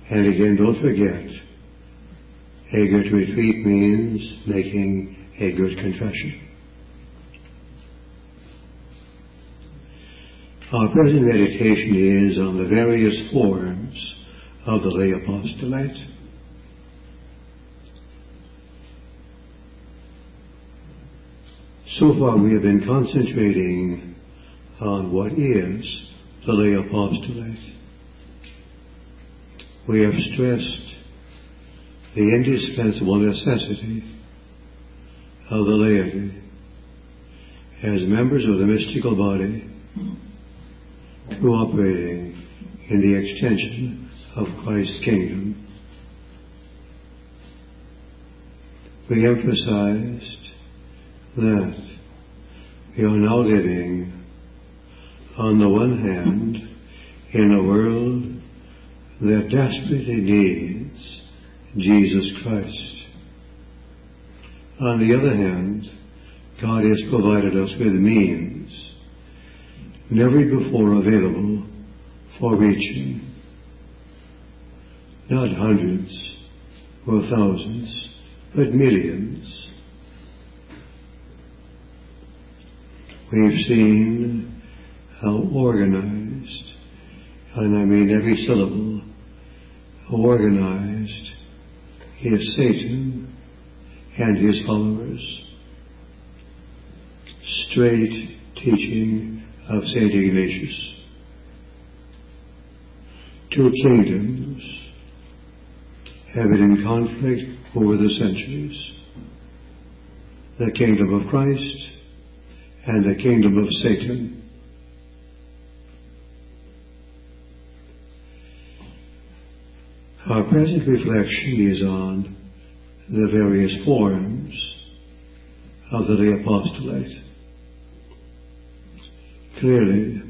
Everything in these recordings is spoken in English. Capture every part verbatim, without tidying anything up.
And again, don't forget, a good retreat means making a good confession. Our present meditation is on the various forms of the lay apostolate. So far we have been concentrating on what is the lay apostolate. We have stressed the indispensable necessity of the laity as members of the mystical body cooperating in the extension of Christ's kingdom. We emphasized that we are now living, on the one hand, in a world that desperately needs Jesus Christ. On the other hand, God has provided us with means never before available for reaching not hundreds or thousands, but millions. We've seen how organized, and I mean every syllable, organized is Satan and his followers. Straight teaching of Saint Ignatius. Two kingdoms have been in conflict over the centuries. The kingdom of Christ and the kingdom of Satan. Our present reflection is on the various forms of the lay apostolate. Clearly,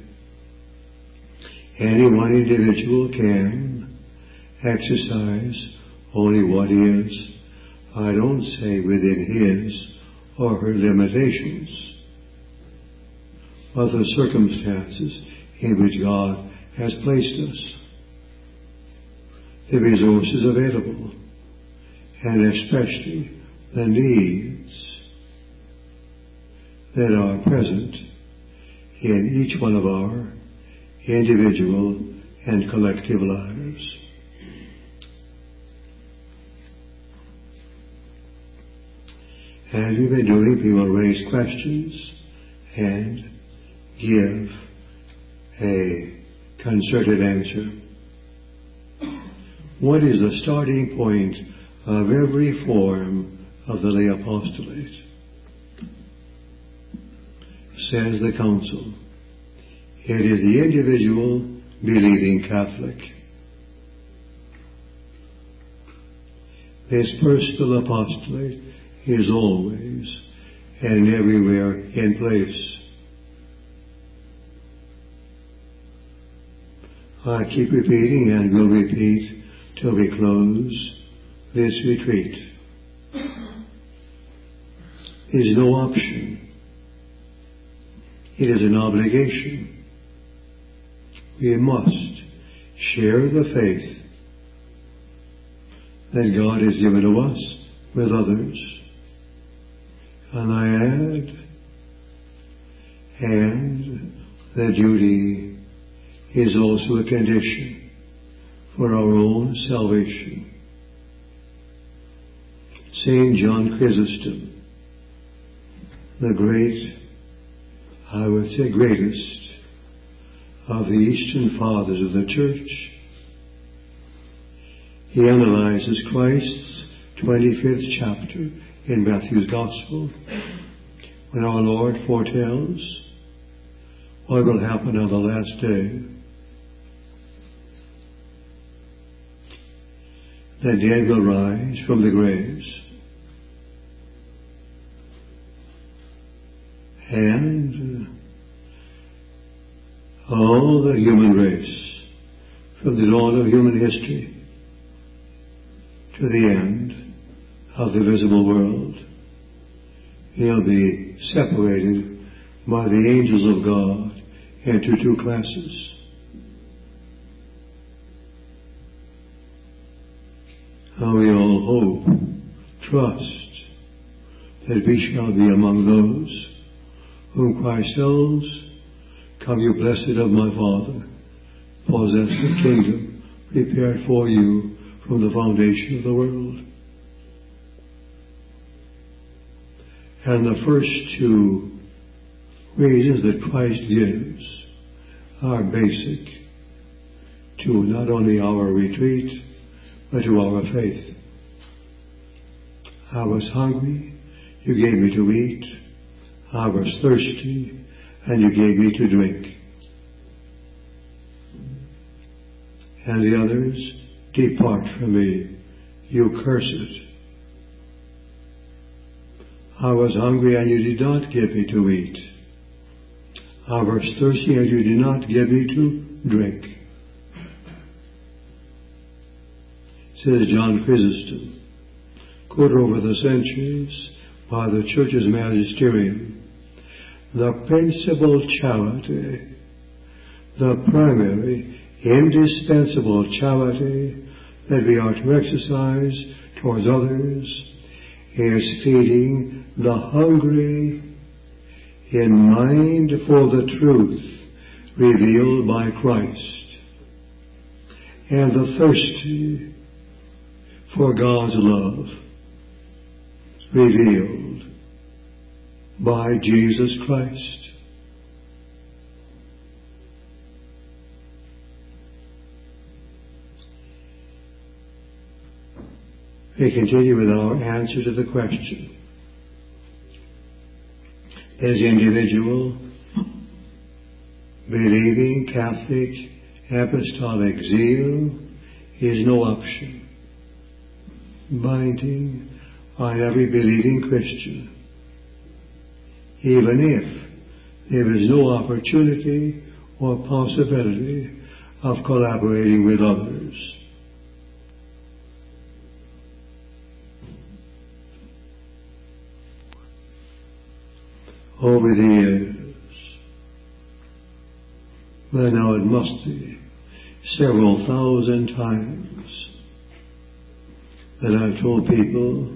any one individual can exercise only what is, I don't say within his or her limitations, but the circumstances in which God has placed us, the resources available, and especially the needs that are present in each one of our individual and collective lives. As we've been doing, we will raise questions and give a concerted answer. What is the starting point of every form of the lay apostolate? Says the Council, it is the individual believing Catholic. This personal apostolate is always and everywhere in place. I keep repeating and will repeat till we close this retreat. It is no option. It is an obligation. We must share the faith that God has given to us with others. And I add, and the duty is also a condition for our own salvation. Saint John Chrysostom, the great, I would say greatest, of the Eastern Fathers of the Church, he analyzes Christ's twenty-fifth chapter in Matthew's Gospel, when our Lord foretells what will happen on the last day. The dead will rise from the graves, and all the human race, from the dawn of human history to the end of the visible world, will be separated by the angels of God into two classes. and we all hope, trust, that we shall be among those whom Christ tells, "Come, you blessed of my Father, possess the kingdom prepared for you from the foundation of the world." And the first two reasons that Christ gives are basic to not only our retreat, but to our faith. I was hungry, you gave me to eat. I was thirsty, and you gave me to drink. And the others, depart from me, you cursed. I was hungry, and you did not give me to eat. I was thirsty, and you did not give me to drink. Says John Chrysostom, quoted over the centuries by the Church's magisterium, the principal charity, the primary, indispensable charity that we are to exercise towards others is feeding the hungry in mind for the truth revealed by Christ, and the thirsty for God's love revealed by Jesus Christ. We continue with our answer to the question. As individual, believing Catholic apostolic zeal is no option, binding on every believing Christian, even if there is no opportunity or possibility of collaborating with others. Over the years, well, now it must be several thousand times that I've told people,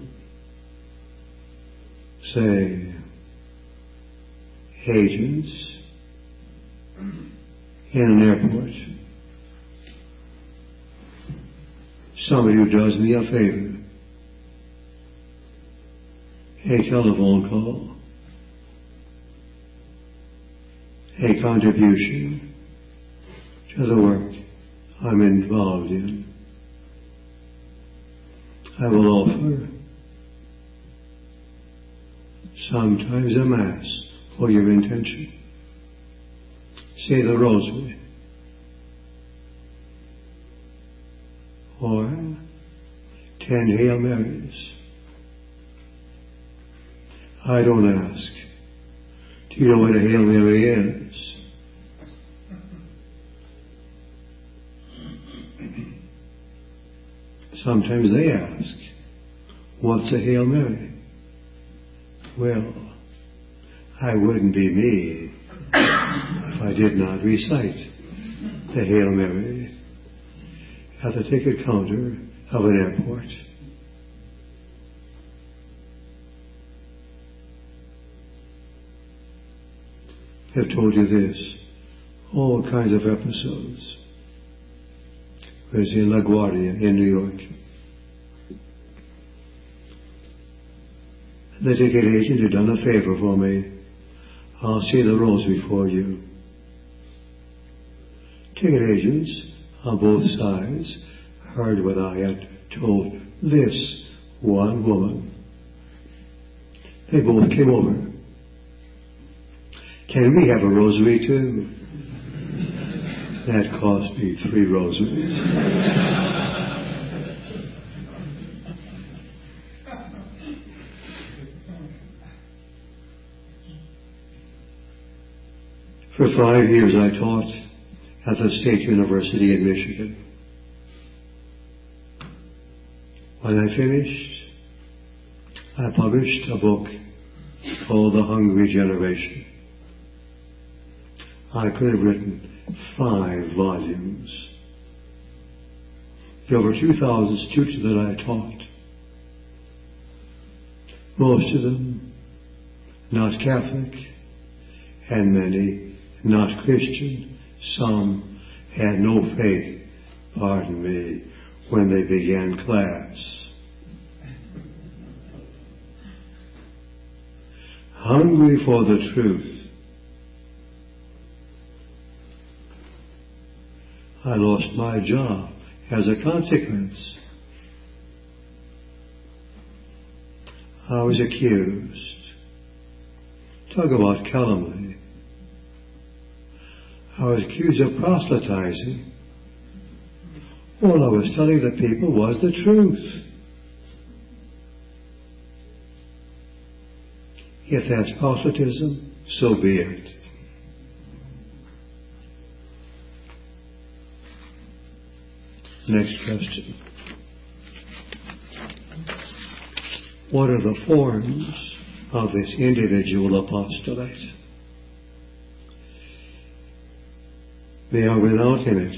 say, agents in an airport, somebody who does me a favor, a telephone call, a contribution to the work I'm involved in, I will offer sometimes a Mass for your intention. Say the Rosary, or ten Hail Marys. I don't ask, do you know what a Hail Mary is? Sometimes they ask, what's a Hail Mary? Well, I wouldn't be me if I did not recite the Hail Mary at the ticket counter of an airport. I've told you this, all kinds of episodes. I was in LaGuardia in New York. The ticket agent had done a favor for me. I'll say the Rosary for you. Ticket agents on both sides heard what I had told this one woman. They both came over. Can we have a rosary too? That cost me three rosaries. For five years I taught at the State University in Michigan. When I finished, I published a book called The Hungry Generation. I could have written five volumes. the over two thousand students that I taught, most of them not Catholic, and many not Christian. Some had no faith, pardon me, when they began class. Hungry for the truth. I lost my job as a consequence. I was accused. Talk about calumny. I was accused of proselytizing. All I was telling the people was the truth. If that's proselytism, so be it. Next question. What are the forms of this individual apostolate? They are without limit.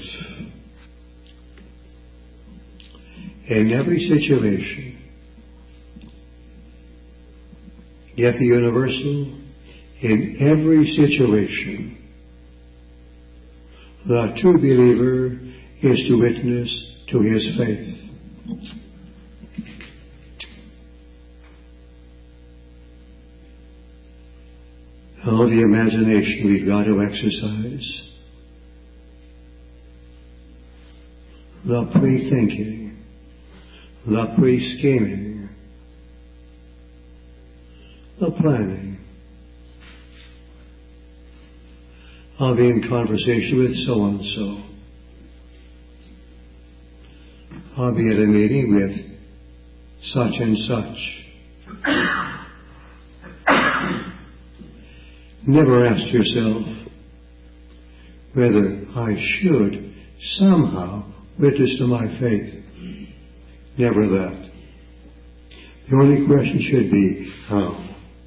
In every situation, yet the universal, in every situation, the true believer is to witness to his faith. Now the imagination we've got to exercise, the pre-thinking, the pre-scheming, the planning. I'll be in conversation with so-and-so. I'll be at a meeting with such and such. Never ask yourself whether I should somehow witness to my faith. Never that. The only question should be, how?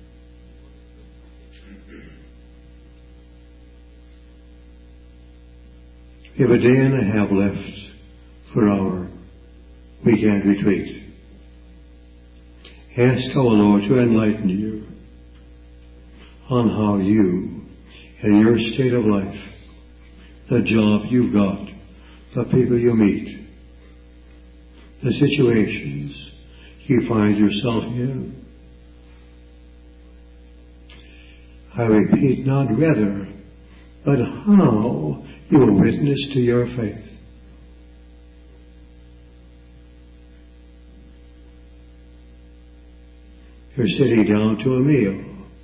We have a day and a half left for our weekend retreat. Ask our Lord to enlighten you on how you, in your state of life, the job you've got, the people you meet, the situations you find yourself in. I repeat, not whether, but how you will witness to your faith. You're sitting down to a meal.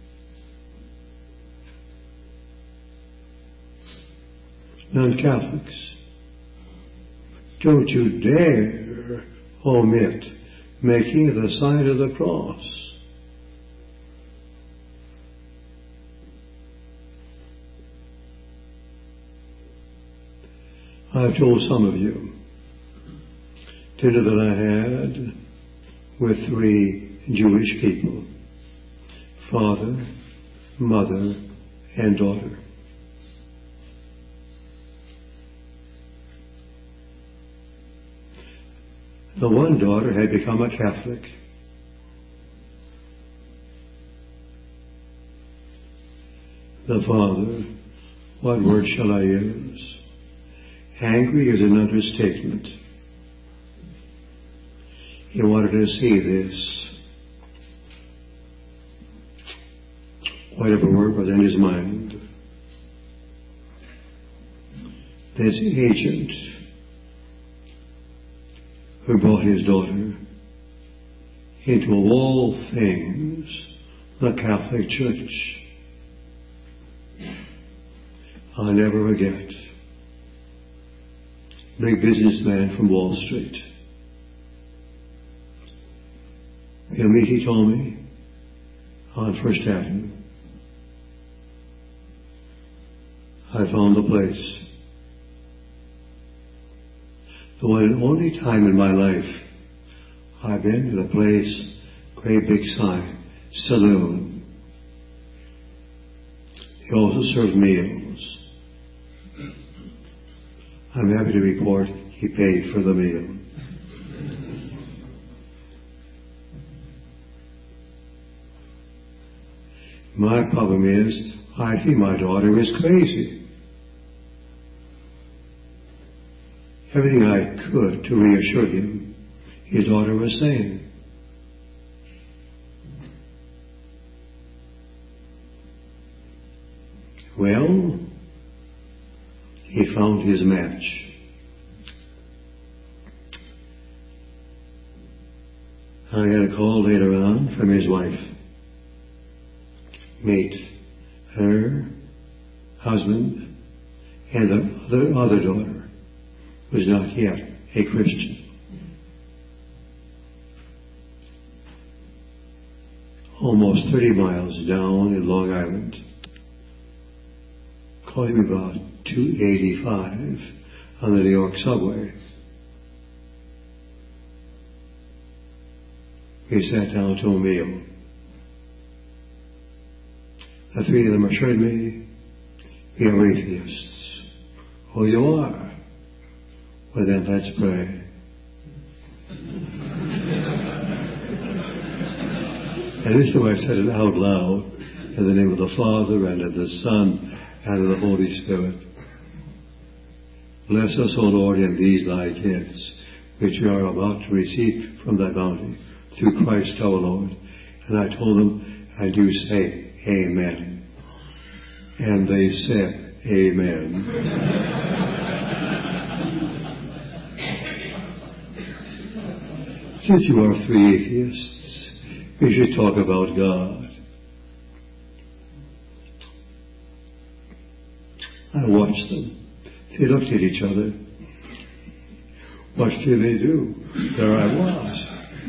Non-Catholics, don't you dare omit making the sign of the cross. I've told some of you, dinner that I had with three Jewish people, father, mother, and daughter. The one daughter had become a Catholic. The father, what word shall I use? Angry is an understatement. He wanted to see this, whatever word was in his mind, this agent who brought his daughter into, of all things, the Catholic Church. I'll never forget. Big businessman from Wall Street. He'll meet, he told me, on First Avenue. I found the place. The one and only time in my life I've been to the place, great big sign, saloon. He also served meals. I'm happy to report he paid for the meal. My problem is, I think my daughter is crazy. Everything I could to reassure him, his daughter was saying. Well, he found his match. I had a call later on from his wife. Mate, her husband, and the other, other daughter was not yet a Christian. Almost thirty miles down in Long Island, costing me about two eighty-five on the New York subway. We sat down to a meal. The three of them assured me, we are atheists. Oh, you are? Well, then let's pray. And this time I said it out loud, in the name of the Father, and of the Son, and of the Holy Spirit. Bless us, O Lord, in these thy gifts, which we are about to receive from thy bounty, through Christ our Lord. And I told them, and you say, Amen. And they said, Amen. Since you are three atheists, we should talk about God. I watched them. They looked at each other. What could they do? There I was.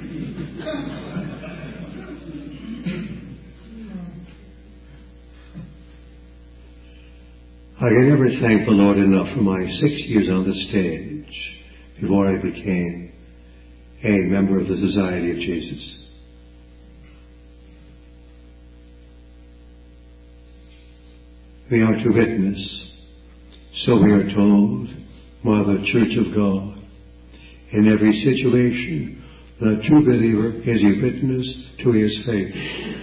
I can never thank the Lord enough for my six years on the stage before I became a member of the Society of Jesus. We are to witness, so we are told, by the Church of God. In every situation, the true believer is a witness to his faith.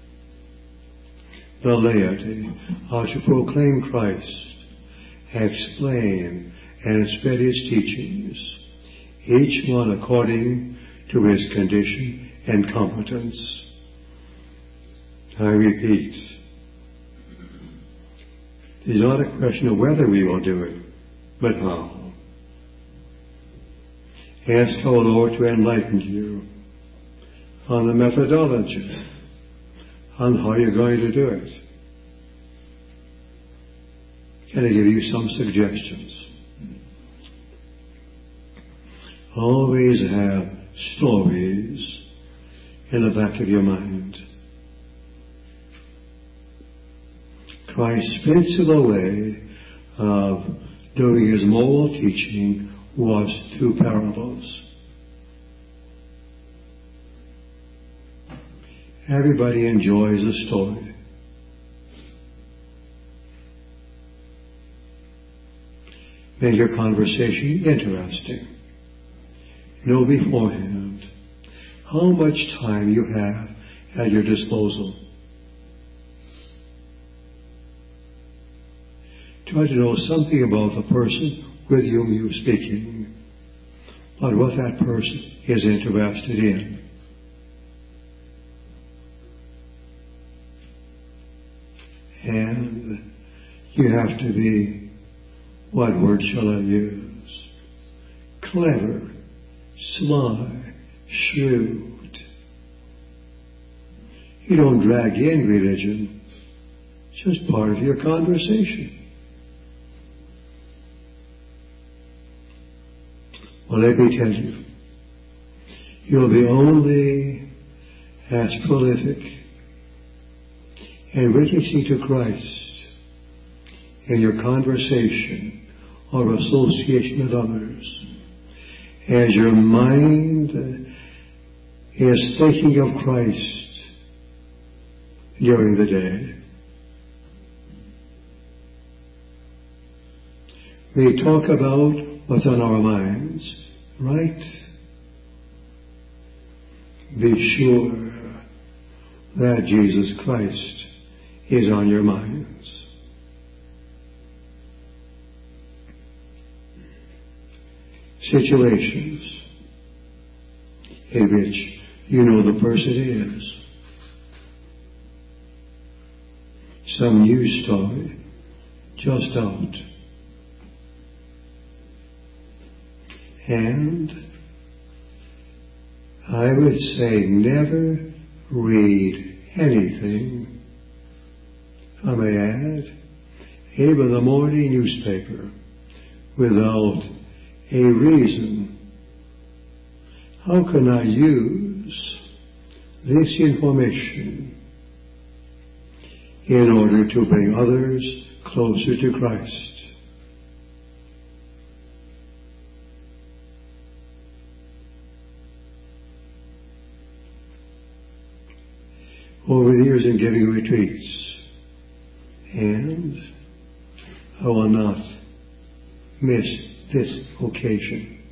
The laity are to proclaim Christ, explain and spread his teachings, each one according to his condition and competence. I repeat, it is not a question of whether we will do it, but how. Ask our Lord to enlighten you on the methodology, on how you're going to do it. Can I give you some suggestions? Always have stories in the back of your mind. Christ's principal way of doing his moral teaching was through parables. Everybody enjoys a story. Make your conversation interesting. Know beforehand how much time you have at your disposal. Try to know something about the person with whom you're speaking, but what that person is interested in. And you have to be, what word shall I use? Clever, sly, shrewd. You don't drag in religion. It's just part of your conversation. Well, let me tell you, you'll be only as prolific in witnessing to Christ in your conversation or association with others as your mind is thinking of Christ during the day. We talk about what's on our minds, right? Be sure that Jesus Christ is on your minds. Situations in which you know the person is. Some news story just out. And I would say never read anything, if I may add, even the morning newspaper, without a reason. How can I use this information in order to bring others closer to Christ? Over the years in giving retreats, and I will not miss this occasion.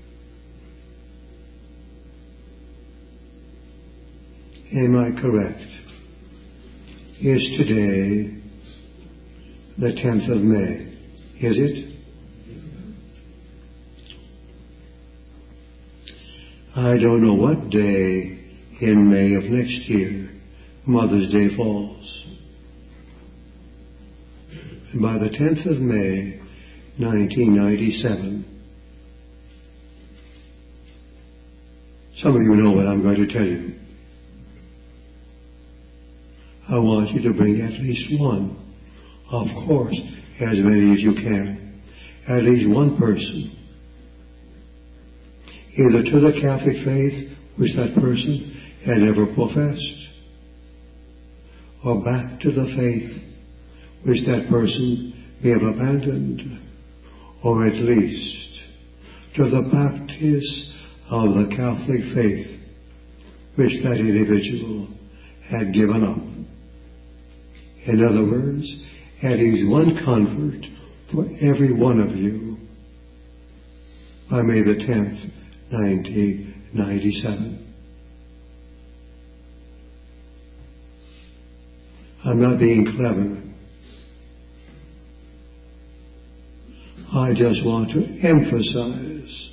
Am I correct? Is today the tenth of May? Is it? I don't know what day in May of next year Mother's Day falls. And by the tenth of May, nineteen ninety-seven, some of you know what I'm going to tell you. I want you to bring at least one, of course, as many as you can, at least one person, either to the Catholic faith which that person had ever professed, or back to the faith which that person may have abandoned, or at least to the practice of the Catholic faith which that individual had given up. In other words, at least one convert for every one of you by May the tenth, nineteen ninety-seven. I'm not being clever. I just want to emphasize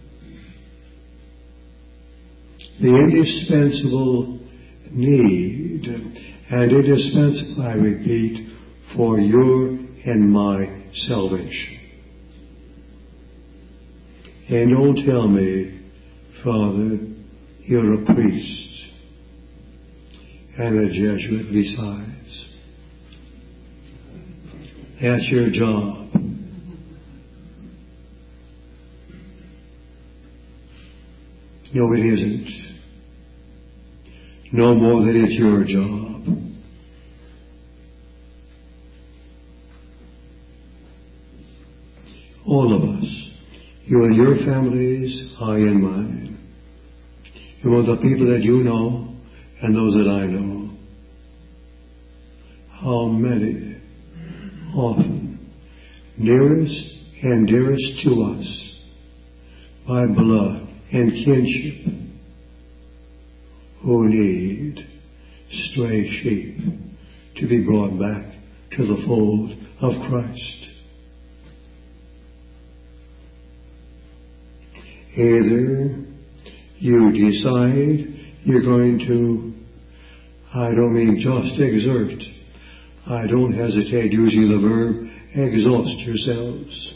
the indispensable need and indispensable, I repeat, for your and my salvation. And don't tell me, Father, you're a priest and a Jesuit besides. That's your job. No, it isn't. No more than it's your job. All of us. You and your families, I and mine. You know the people that you know and those that I know. How many, often, nearest and dearest to us, by blood and kinship, who need stray sheep to be brought back to the fold of Christ. Either you decide you're going to, I don't mean just exert, I don't hesitate using the verb exhaust yourselves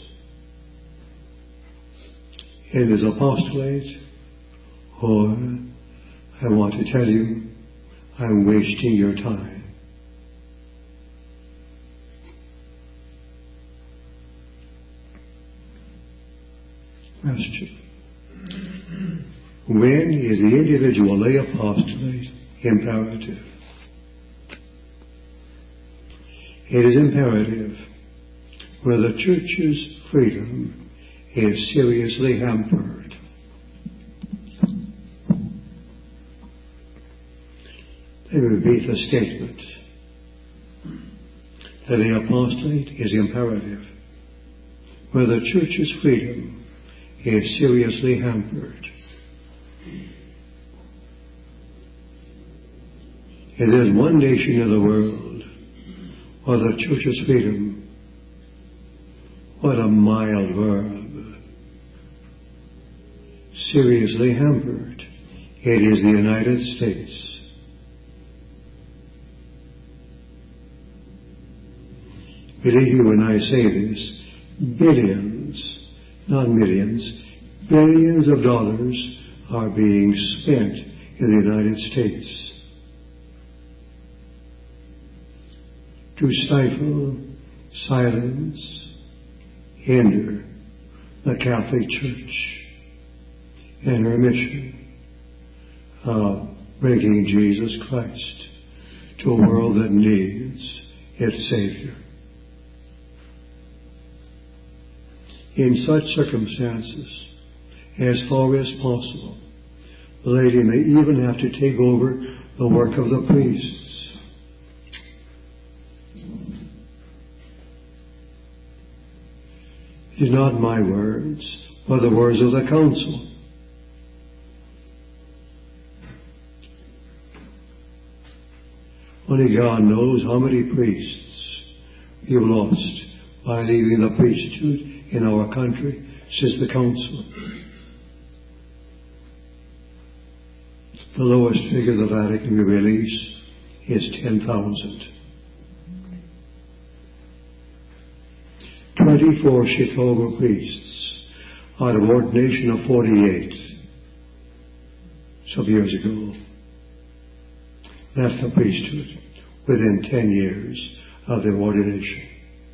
in this apostolate, or I want to tell you, I'm wasting your time. Question. When is the individual lay apostolate imperative? It is imperative where the church's freedom is seriously hampered. Let me repeat the statement that the apostolate is imperative where the church's freedom is seriously hampered. If there's one nation in the world or the church's freedom. What a mild verb. Seriously hampered. It is the United States. Believe me when I say this, billions, not millions, billions of dollars are being spent in the United States to stifle, silence, hinder the Catholic Church and her mission of bringing Jesus Christ to a world that needs its Savior. In such circumstances, as far as possible, the lady may even have to take over the work of the priests. It is not my words, but the words of the council. Only God knows how many priests we've lost by leaving the priesthood in our country since the council. The lowest figure the Vatican will release is ten thousand. twenty-four Chicago priests out of ordination of forty-eight some years ago left the priesthood within ten years of their ordination.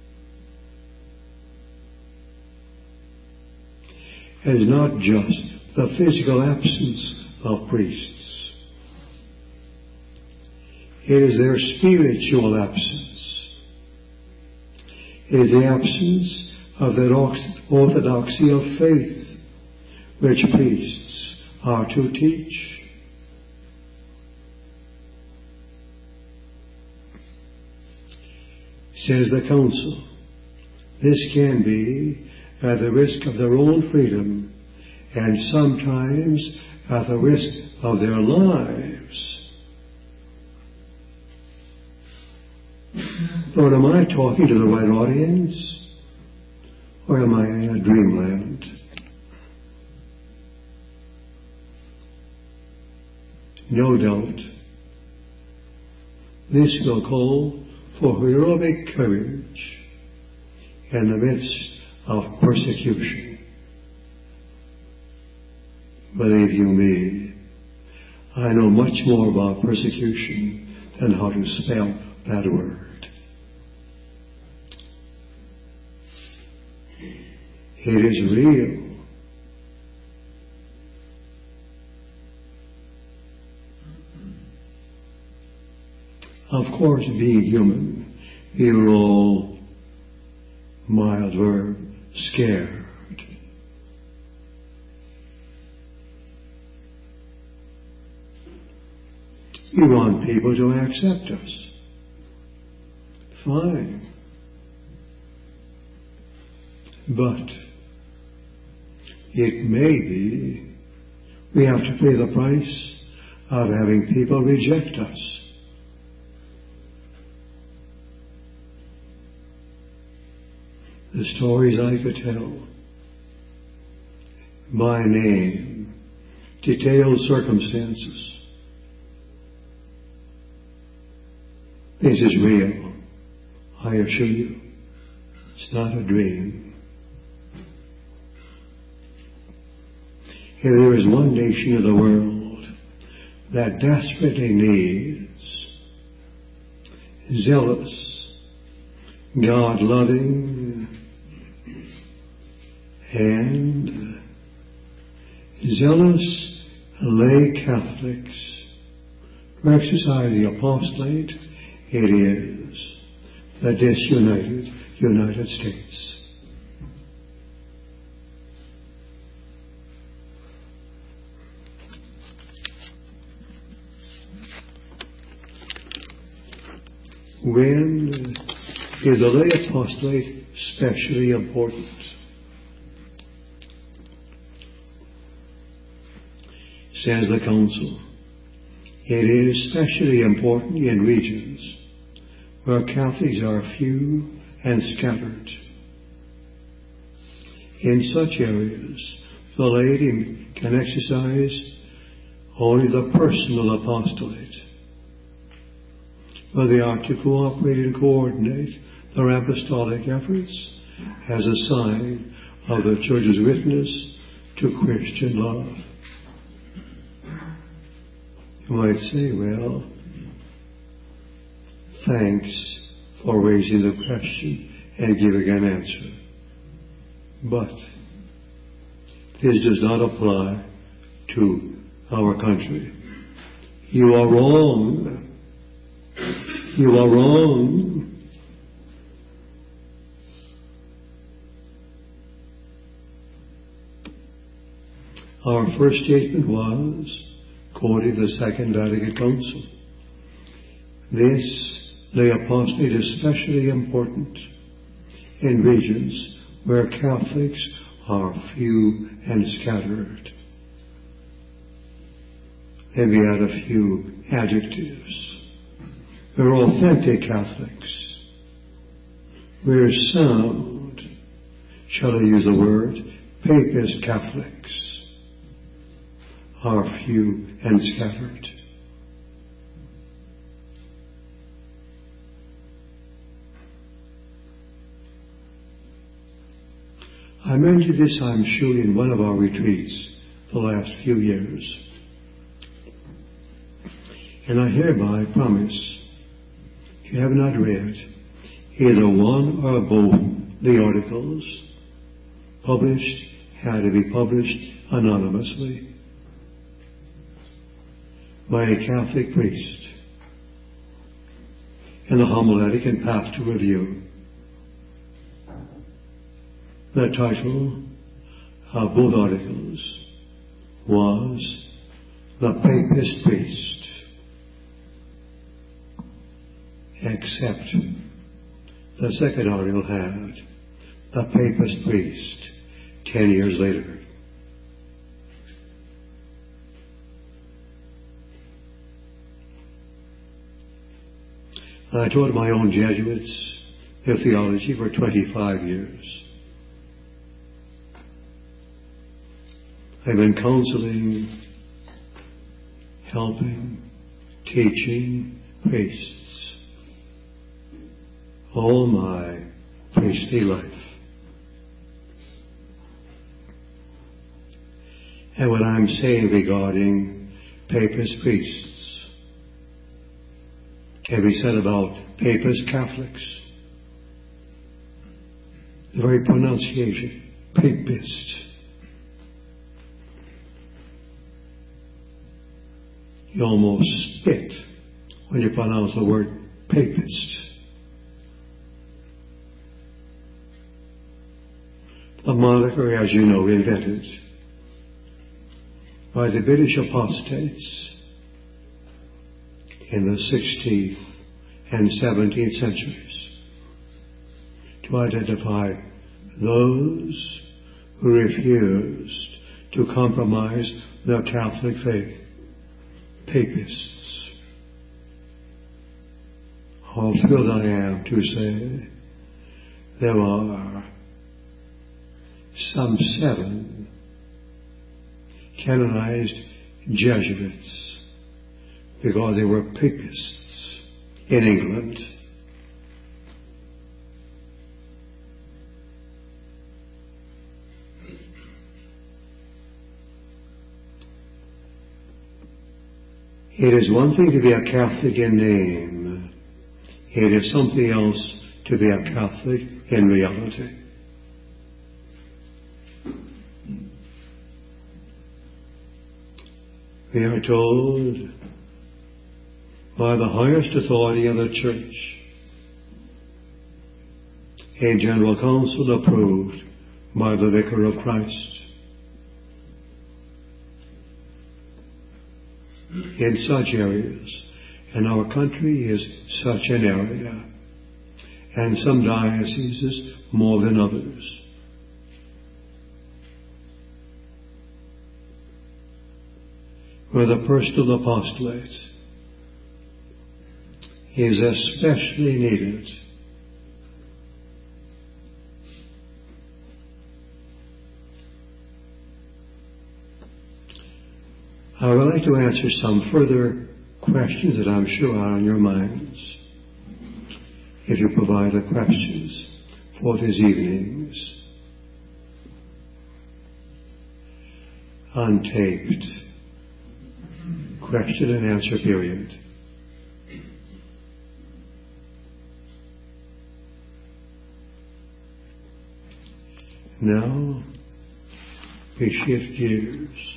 It is not just the physical absence of priests. It is their spiritual absence. It is the absence of that orthodoxy of faith which priests are to teach. Says the council, this can be at the risk of their own freedom and sometimes at the risk of their lives. Lord, am I talking to the right audience? Or am I in a dreamland? No doubt, this will call for heroic courage in the midst of persecution. Believe you me, I know much more about persecution than how to spell that word. It is real. Of course, being human, you're all mild verb, scared. We want people to accept us. Fine. But it may be we have to pay the price of having people reject us. The stories I could tell by name, detailed circumstances. This is real, I assure you. It's not a dream. If there is one nation in the world that desperately needs zealous, God-loving, and zealous lay Catholics to exercise the apostolate, it is the disunited United States. When is the lay apostolate especially important? Says the council, it is especially important in regions where Catholics are few and scattered. In such areas, the laity can exercise only the personal apostolate, where they are to cooperate and coordinate their apostolic efforts as a sign of the Church's witness to Christian love. You might say, well, thanks for raising the question and giving an answer. But this does not apply to our country. You are wrong. You are wrong. Our first statement was quoting the Second Vatican Council. This lay apostolate is especially important in regions where Catholics are few and scattered. Let me add a few adjectives. We're authentic Catholics. We're sound, shall I use the word, Papist Catholics are few and scattered. I mentioned this, I'm sure, in one of our retreats the last few years. And I hereby promise, if you have not read either one or both the articles published, had to be published anonymously by a Catholic priest in the Homiletic and Pastoral Review. The title of both articles was The Papist Priest, except the second article had The Papist Priest ten years later. I taught my own Jesuits their theology for twenty-five years. I've been counseling, helping, teaching priests all my priestly life. And what I'm saying regarding Papist priests can be said about Papist Catholics. The very pronunciation, Papist. You almost spit when you pronounce the word Papist. The moniker, as you know, invented by the British apostates in the sixteenth and seventeenth centuries to identify those who refused to compromise their Catholic faith. Papists. How thrilled I am to say there are some seven canonized Jesuits because they were Papists in England. It is one thing to be a Catholic in name. It is something else to be a Catholic in reality. We are told by the highest authority of the Church, a general council approved by the Vicar of Christ, in such areas, and our country is such an area, and some dioceses more than others. Where the personal apostolate is especially needed. I would like to answer some further questions that I'm sure are on your minds, if you provide the questions for this evening's untaped question and answer period. Now we shift gears.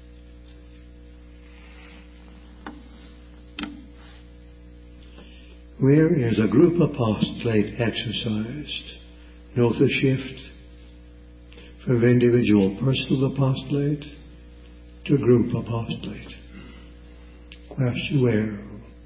Where is a group apostolate exercised? Note the shift from individual personal apostolate to group apostolate. Question where?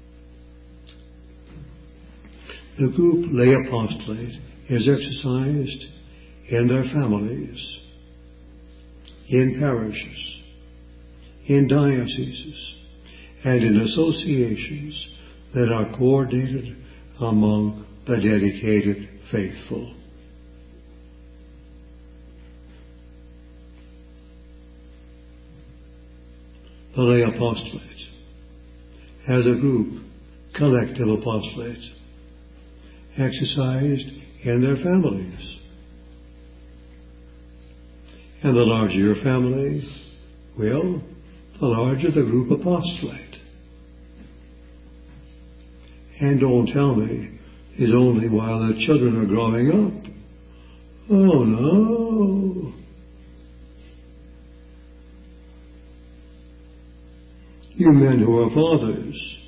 The group lay apostolate is exercised in their families, in parishes, in dioceses, and in associations that are coordinated among the dedicated faithful. The lay apostolate, as a group, collective apostolate, exercised in their families. And the larger your family, well, the larger the group apostolate. And don't tell me it's only while the children are growing up. Oh no. You men who are fathers,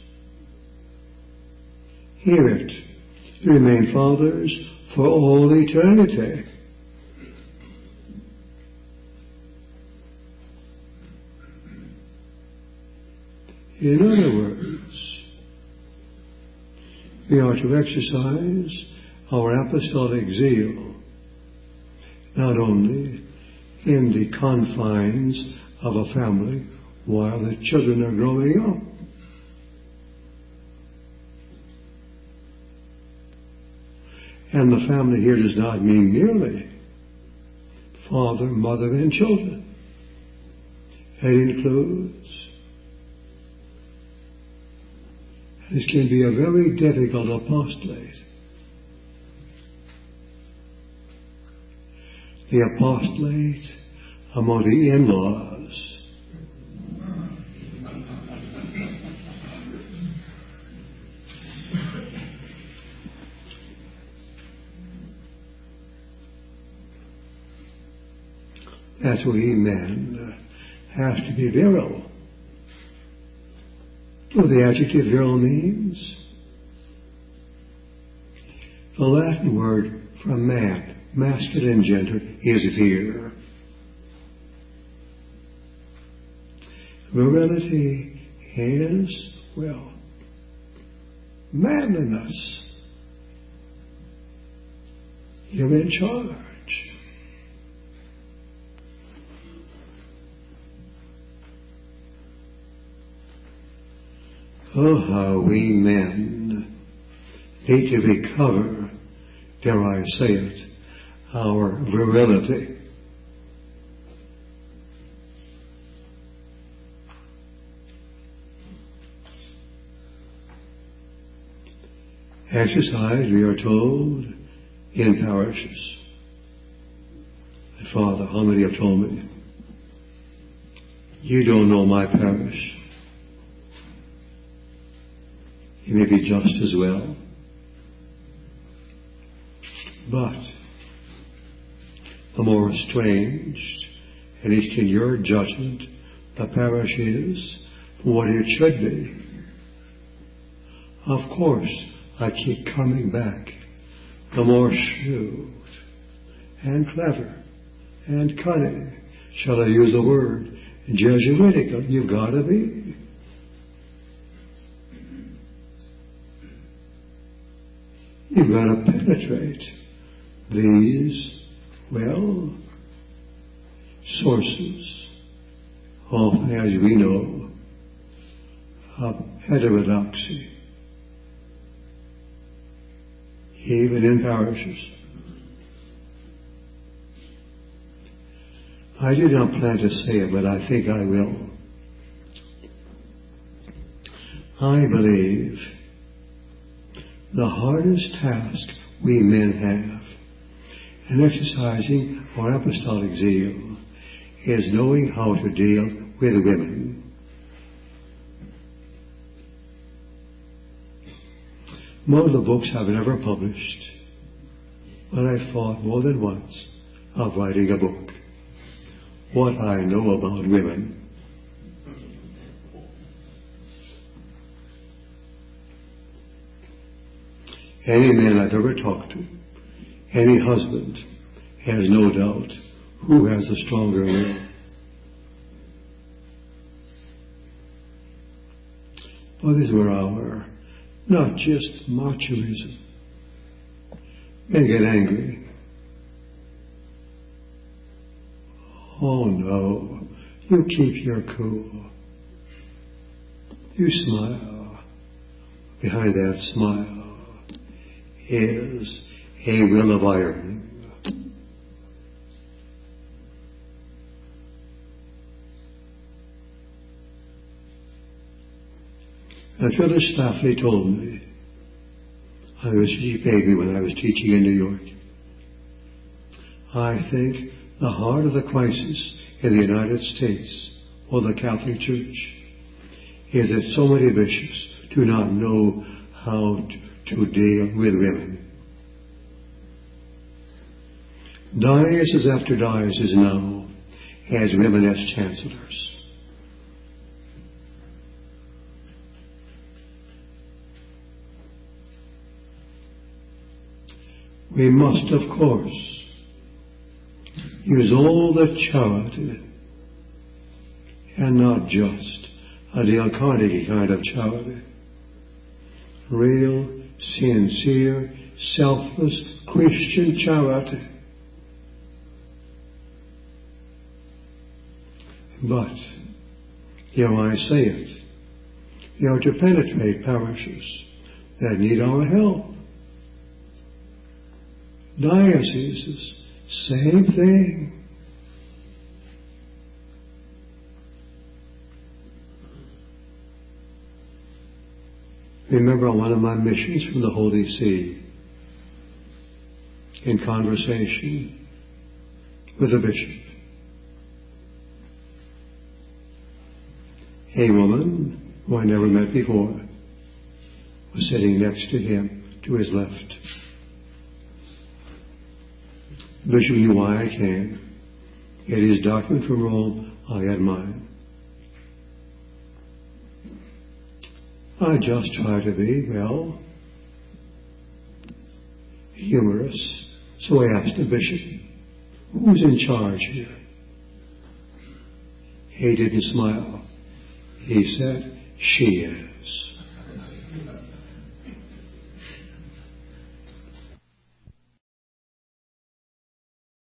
hear it. You remain fathers for all eternity. In other words, we are to exercise our apostolic zeal not only in the confines of a family while the children are growing up, and the family here does not mean merely father, mother, and children. It includes, this can be a very difficult apostolate, the apostolate among the in-laws. That's where we men have to be virile. What the adjective virile means? The Latin word for man, masculine gender, is vir. Virility is, well, manliness. You're in charge. Oh, how we men need to recover, dare I say it, our virility. Exercise, we are told, in parishes. And Father, how many have told me, you don't know my parish. You may be just as well. But the more estranged, at least in your judgment, the parish is from what it should be. Of course, I keep coming back. The more shrewd and clever and cunning, shall I use a word, Jesuitical, you've got to be. You've got to penetrate these, well, sources of, as we know, of heterodoxy. even in parishes. I did not plan to say it, but I think I will. I believe the hardest task we men have in exercising our apostolic zeal is knowing how to deal with women. One of the books I've never published, but I've thought more than once of writing a book. What I know about women. Any man I've ever talked to, any husband, has no doubt who has the stronger will. But these were our, not just machoism. Men get angry. Oh no, you keep your cool. You smile. Behind that smile is a will of iron. And Phyllis Schlafly told me, I was, she paid me when I was teaching in New York. I think the heart of the crisis in the United States or the Catholic Church is that so many bishops do not know how to, to deal with women. Diocese after diocese now has women as chancellors. We must, of course, use all the charity, and not just a Dale Carnegie kind of charity. Real, sincere, selfless Christian charity. But, here I say it, you are to penetrate parishes that need our help. Dioceses, same thing. Remember on one of my missions from the Holy See, in conversation with a bishop, a woman who I never met before was sitting next to him, to his left. The bishop knew why I came. He had his document from Rome, I had mine. I just tried to be, well, humorous. So I asked the bishop, who's in charge here? He didn't smile. He said, she is.